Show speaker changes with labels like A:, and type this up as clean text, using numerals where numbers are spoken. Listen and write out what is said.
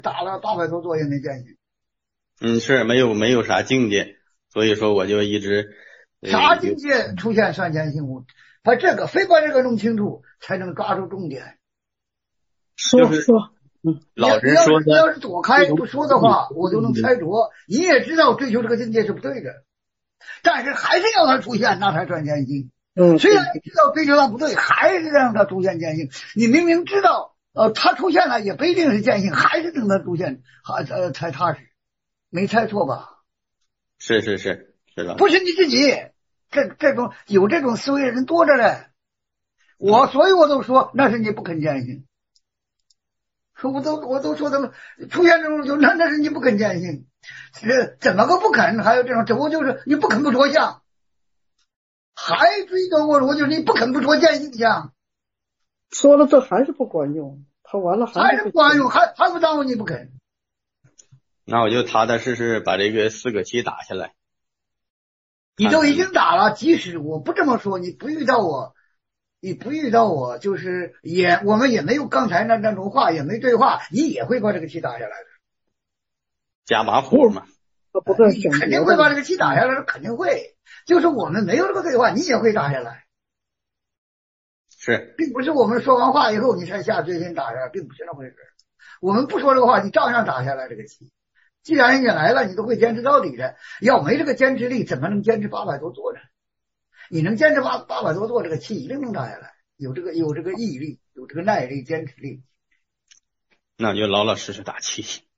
A: 打了800多座也没见性。
B: 是没有啥境界，所以说我就一直
A: 啥境界出现算见性物？他这个非把这个弄清楚，才能抓住重点。
C: 说，
B: 老人说的，
A: 你要是躲开不说的话，我就能猜着。你也知道追求这个境界是不对的，但是还是要它出现，那才算见性。虽然你知道追求它不对，还是让它出现见性。你明明知道它出现了也不一定是见性，还是等它出现才踏实。没猜错吧？
B: 是的。
A: 不是你自己，这种有这种思维的人多着嘞。所以我都说那是你不肯见性。我都说他们出现这种就那是你不肯见性。怎么个不肯？还有这种，只不过就是你不肯不着相，还追究我就是你不肯不着见性相。
C: 说了这还是不管用，他完了
A: 还是不管用，还不耽误你不肯。
B: 那我就踏踏实实把这个4个7打下来。
A: 你都已经打了，即使我不这么说，你不遇到我，就是我们也没有刚才那种话，也没对话，你也会把这个气打下来的。
B: 加把火嘛，
C: 不对，
A: 你肯定会把这个气打下来，肯定会。就是我们没有这个对话，你也会打下来。
B: 是，
A: 并不是我们说完话以后你才下决心打下来，并不是那回事。我们不说这个话，你照样打下来这个气。既然你来了，你都会坚持到底的。要没这个坚持力，怎么能坚持800多座呢？你能坚持800多座，这个气一定能打下来。有这个毅力，有这个耐力，坚持力。
B: 那我就老老实实打气。